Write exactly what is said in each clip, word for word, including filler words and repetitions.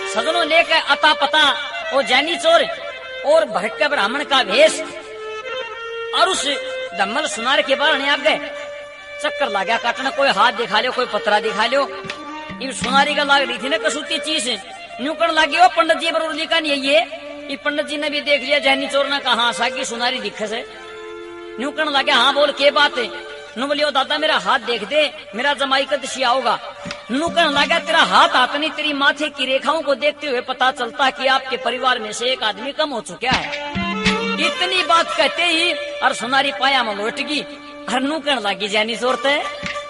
सजनों लेकर अता पता वो जैनी चोर और भटके ब्राह्मण का वेश और उस दम्मल सुनार के बार आ गए। चक्कर ला गया काटना, कोई हाथ दिखा लियो, कोई पतरा दिखा लियो। इन सुनारी का लाग रही थी ना कसूती चीज, न्यू कर लागी हो पंडित जी बरूर लिखा नहीं ये। ये पंडित जी ने भी देख लिया जैनी चोर ने कहा आशा की सुनारी दिखे से न्यू कर लागे। हाँ बोल के बात है? नु बोलियो दादा मेरा हाथ देख दे, मेरा जमाई का दशिया होगा। नु कहने लगा तेरा हाथ हाथ नहीं, तेरी माथे की रेखाओं को देखते हुए पता चलता कि आपके परिवार में से एक आदमी कम हो चुका है। इतनी बात कहते ही और सुनारी पाया में लौट गई और नु कहने लगी जैनी जोरते है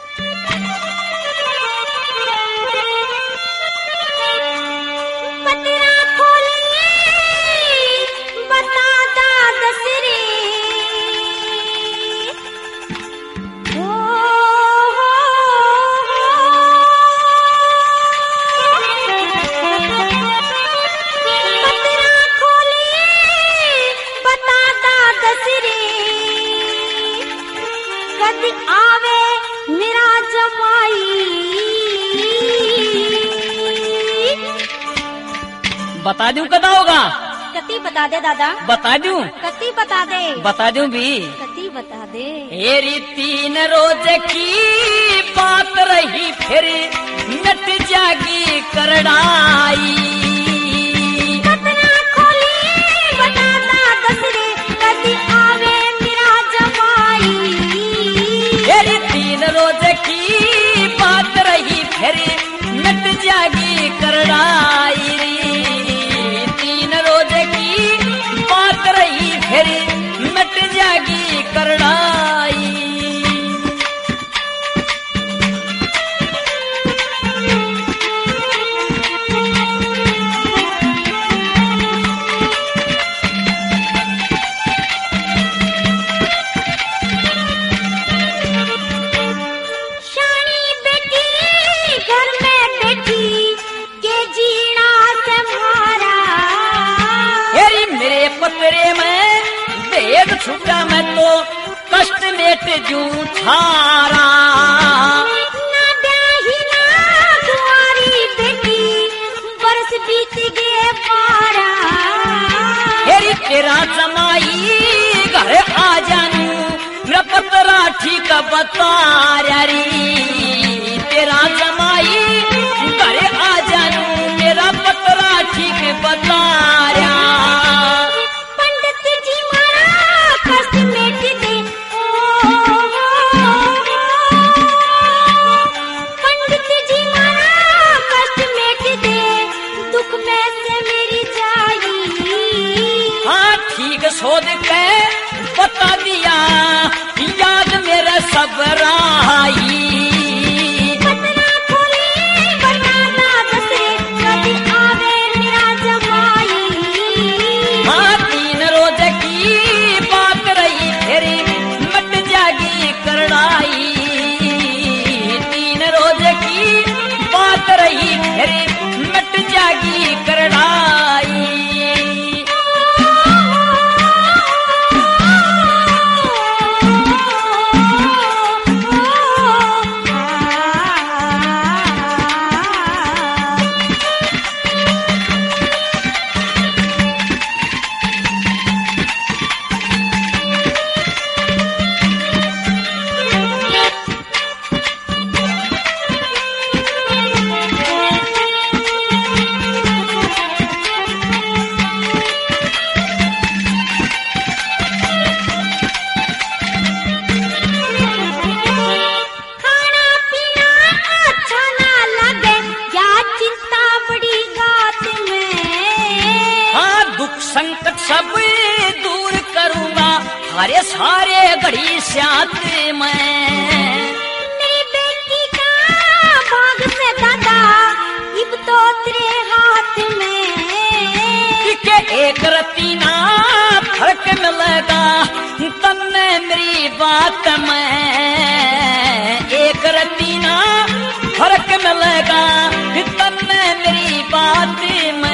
बता दूं कदा होगा? कति बता दे दादा। बता दूं? कति बता दे। बता दूं भी? कति बता दे। हेरी तीन रोज की बात रही फिर नट जागी करड़ाई। कतना खोली बताता दसरे कति आवे मेरा जमाई। हेरी तीन रोज की बात रही फिर नट जागी करड़ाई। नट जागी करड़ाई। शानी बेटी घर में बैठी के जीना से मारा। हेरी मेरे पतरे में भेद छुटा मैं तो कष्ट मेट जू थारा। ना ब्याही ना तुम्हारी बेटी बरस बीत गए पारा। हेरी तेरा जमाई घर आ जानू मेरा पतरा ठीक बता री। तेरा जमाई घर आ जानू मेरा पतरा ठीक बता रहा। सोच के बता दिया याद मेरा सब राई। कतना खोली बताता दसरे कभी आवे मेरा जमाई। हाँ तीन रोज की बात रही फिर मट जागी करड़ाई। तीन रोज की बात रही फिर मट जागी करड़ाई। संकट सब दूर करूंगा हरे सारे घड़ी साथ में। मेरी बेटी का भाग से दादा इब तो तेरे हाथ में। के एक रतीना फर्क मिलेगा तन्ने मेरी बात में। एक रतीना फर्क मिलेगा तन्ने मेरी बात में।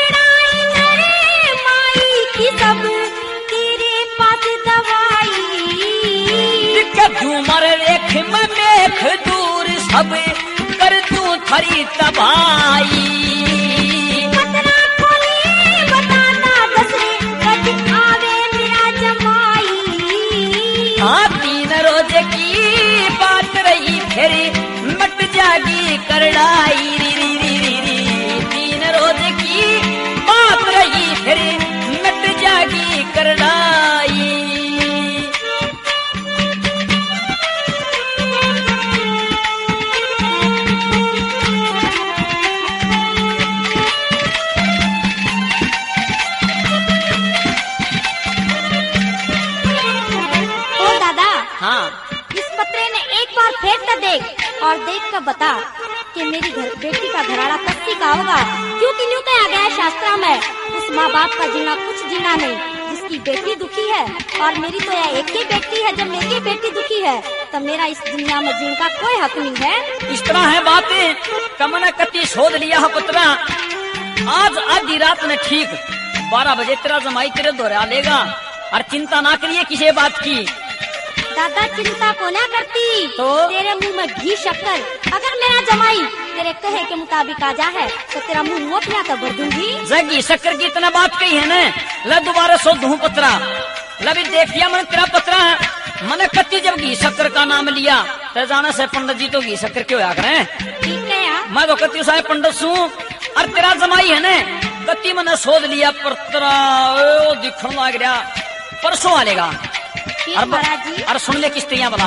तेरे पास दवाई झूमर रेख में मेख दूर सब कर दूं थरी तबाई। पतरा खोली बताता दसरे कद आवे मेरा जमाई। हाँ तीन रोज की बात रही फिर मट जागी करड़ाई। री री री री री तीन रोज की बात रही फिर मट जागी करड़ाई। हाँ। इस पत्रे ने एक बार फेर कर देख और देख कर बता कि मेरी घर बेटी का घराड़ा कस्सी का होगा, क्योंकि न्यू कहा गया शास्त्रा में उस माँ बाप का जीना कुछ जीना नहीं जिसकी बेटी दुखी है। और मेरी तो यह एक ही बेटी है, जब मेरी बेटी दुखी है तो मेरा इस दुनिया में जीने का कोई हक नहीं है। इस तरह है बातें कमना कति शोध लिया है पत्रा। आज आधी रात में ठीक बारह बजे तेरा जमाई तेरे दोहरा लेगा और चिंता ना करिए किसी बात की। दादा चिंता को ना करती तो तेरे मुंह में घी शक्कर अगर मेरा जमाई तेरे कहे के मुताबिक आ जा है तो तेरा मुंह मोतिया तो भर दूंगी। घी शक्कर की इतना बात कही है न, ल दोबारा सो दूं पत्रा। लभी देख लिया मैंने तेरा पत्रा है मैंने कत्ती जब घी शक्कर का नाम लिया तो जाना से पंडित जी तो घी शक्कर क्यों आ करे। ठीक है यार मैं तो कत्ती साहब पंडित सू और तेरा जमाई है न कत्ती मैंने शोध लिया पत्रा दिखने लग रहा परसों आलेगा। और सुन ले किस्तियां बता।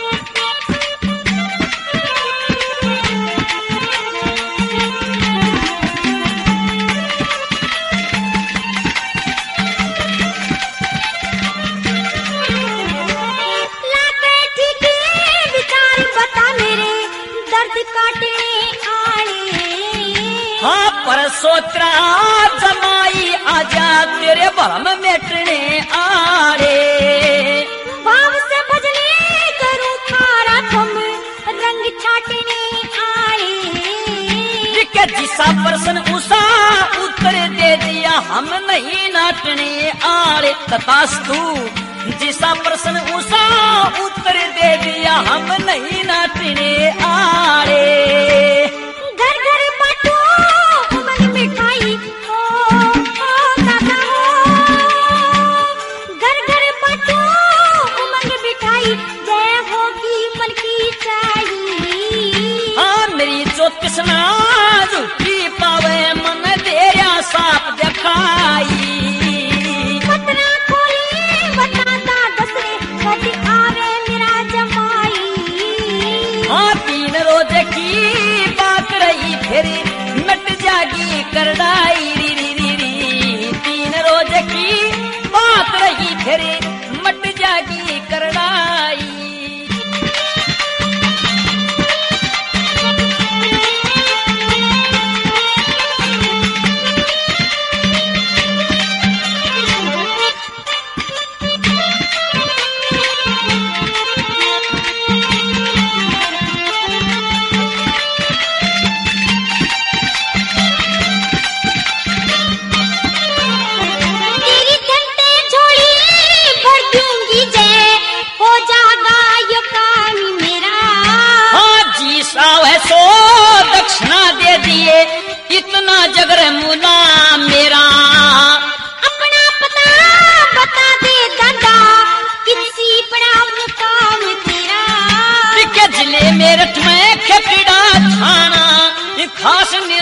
विचार बता मेरे दर्द काटने आए। हाँ परसों तेरा जमाई आजा तेरे भरम मेटने आए। भाव से भजने करूं थारा थम रंग छाटने आए। जिसा प्रश्न उसा उत्तर दे दिया हम नहीं नाटने आड़े। तथास्तु जिसा प्रश्न उसा उत्तर दे दिया हम नहीं नाटने आड़े। घर घर बांटो उमंग मिठाई ओ, ओ दादा हो। घर घर बांटो उमंग मिठाई जय होगी मन की चाहिए। हाँ मेरी जो कृष्णा झूठी पावे मन तेरा साप दिखाई। पत्रा खोली बताता दसरे कद आवे मेरा जमाई। हाँ तीन रोज की बात रही फिर मट जागी करड़ाई। री री री री तीन रोज की बात रही फिर मट जागी करड़ाई। सो दक्षिणा दे दिए इतना जगर मुला मेरा। अपना पता बता दे दादा किसी बड़ा मुकाम तेरा। जिले मेरठ में खेपड़ा थाना खास